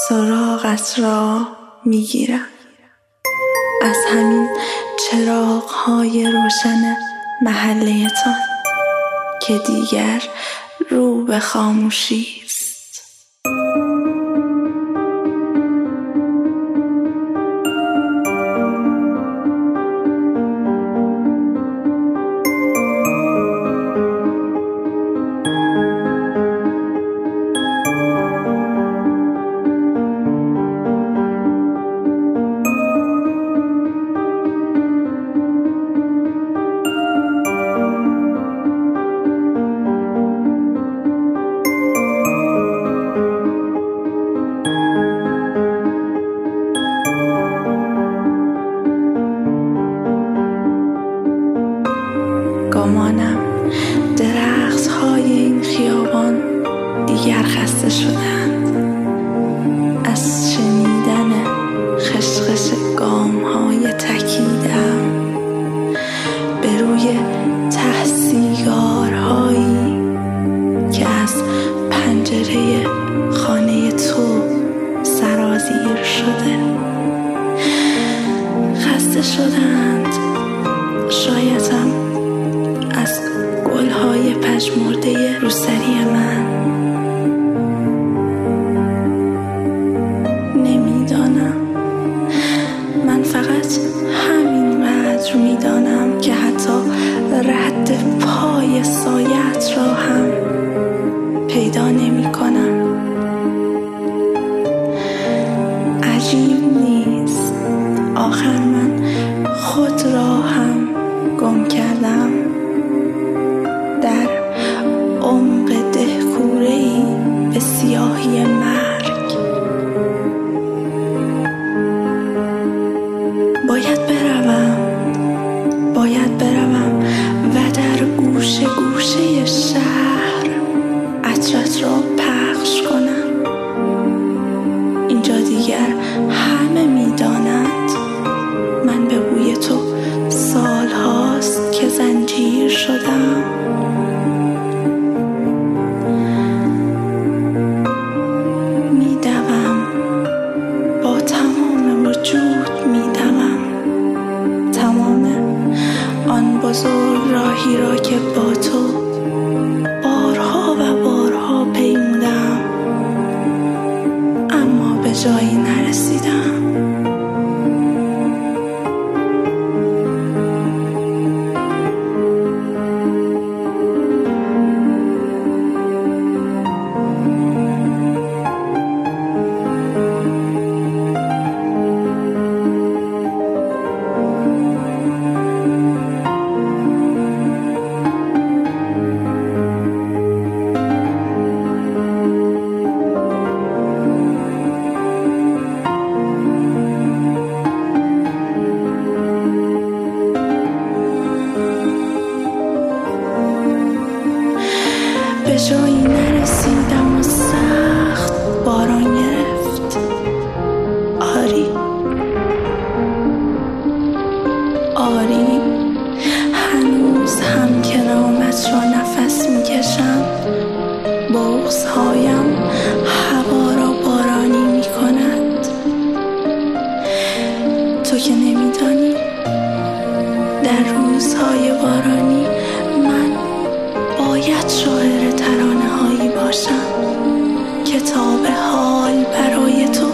سراغت را میگیرم از همین چراغ‌های روشن محله‌تان که دیگر رو به خاموشی است. گمانم درخت‌های این خیابان دیگر خسته شدند از شنیدن خشخش گام‌های تکیده‌ام به روی ته سیگارهایی که از پنجره خانه تو سرازیر شده. خسته شدند شایدم از گل‌های پژمرده روسری من. نمیدانم، من فقط همینقدر میدانم که حتی رد پای سایت را هم پیدا نمی کنم. عجیب نیست آخر من خود را هم گم کردم در عمق دهکوره‌ای به سیاهی مرگ. باید بروم و در گوشه گوشه شهر عطرت را پخش کنم. اینجا دیگر همه می‌دانند من به بوی تو سال هاست که زنجیر شدم. میدوم با تمام وجود میدوم تمام آن بزرگ راهی را که با تو بارها و بارها پیمودم اما به جایی نرسیدم. به جایی نرسیدم و سخت باران گرفت. آری هنوز هم که نامت را نفس میکشم. بغض‌هایم هوا را بارانی میکند. تو که نمیدانی در روزهای بارانی من باید شاعر ترانه هایی باشم که تا به حال برای تو